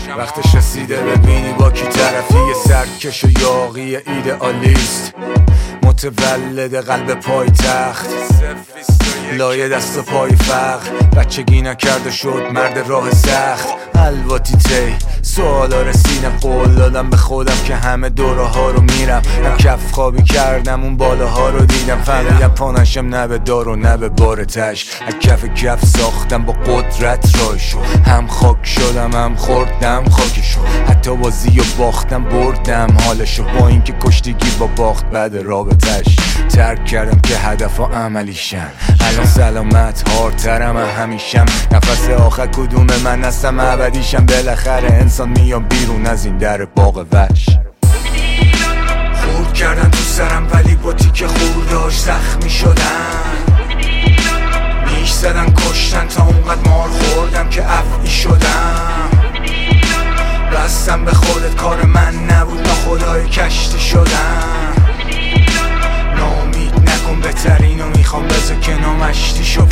وقتش رسیده ببینی با کی طرفی. یه سرکش و یاقی ایدئالیست، متولد قلب پایتخت، لایه دست و پای فقر، بچگی نکرده شد مرد راه سخت. الواتی تی سوالا رسیدم، قول دادم به خودم که همه دوره ها رو میرم. هم کف خوابی کردم اون بالاها رو دیدم، فهمیدم پانشم نه به دار و نه به بارتش. از کف ساختم با قدرت رایشو، هم خاک شدم هم خوردم خاکشو، حتی بازی و باختم بردم حالشو. با اینکه کشتگی با باخت بعد رابطش ترک کردم که هدفها عملیشن. الان سلامت هارترم همیشم، نفس آخر کدوم من هستم ابدیشم. بالاخره انسان میام بیرون از این در باغ وحش. خورد کردن تو سرم ولی با تیکه خورداش زخمی شدن. میش زدن کشتن تا اونقدر مار خوردم که افعی شدم. بستم به خودت کار من نبود، تا خدای کشتی شدم. ناامید نکن بهترینو میخوام بذار که نامشتی شو.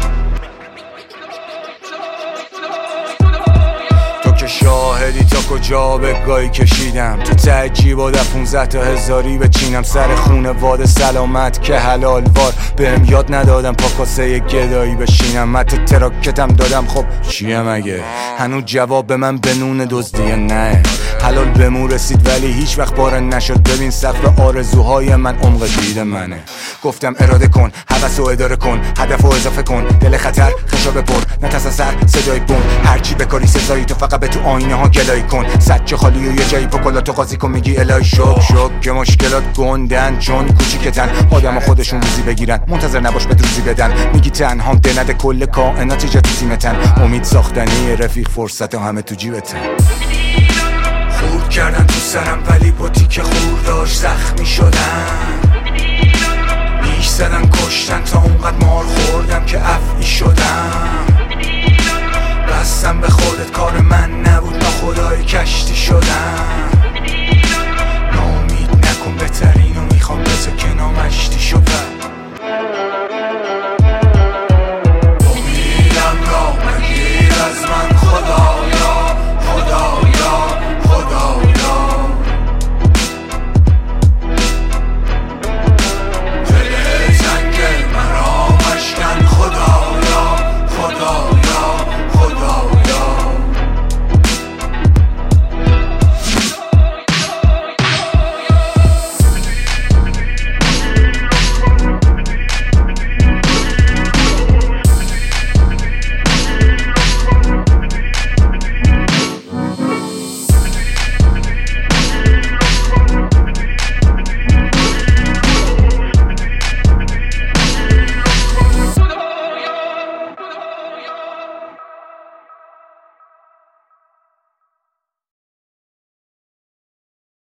که شاهدی تا کجا به گاهی کشیدم، تو ته جیبا در 15 تا هزاری بچینم. سر خونواده سلامت که حلال وار، بهم یاد ندادم پا کاسه گدایی بشینم. حتی تراکتم دادم، خب چیه مگه؟ هنوز جواب به من به نون دزدیه نه. حلال بهمون رسید ولی هیچ وقت باره نشد. ببین سقف آرزوهای من عمق دید منه. گفتم اراده کن، هوس و اداره کن، هدف و اضافه کن، دل خطر خشا بپر، نترس از سر صدای بوم. هرچی بکاری سزایی تو فقط به تو آینه ها گلایی کن. سچه خالی و یه جایی پاکلاتو قاضی کن، میگی الهی شک که مشکلات گندن چون کوچیکتن. آدم خودشون روزی بگیرن، منتظر نباش به روزی بدن. میگی تنهام دنده کل کائنات ایجاد تو تیمتن. امید ساختنی رفیق، فرصت همه تو جیبتن. خورد کردن تو سرم ولی با تیکه خورداش زخمی شدن. میش زدن کشتن تا اونقدر مار خوردم که افعی شدم.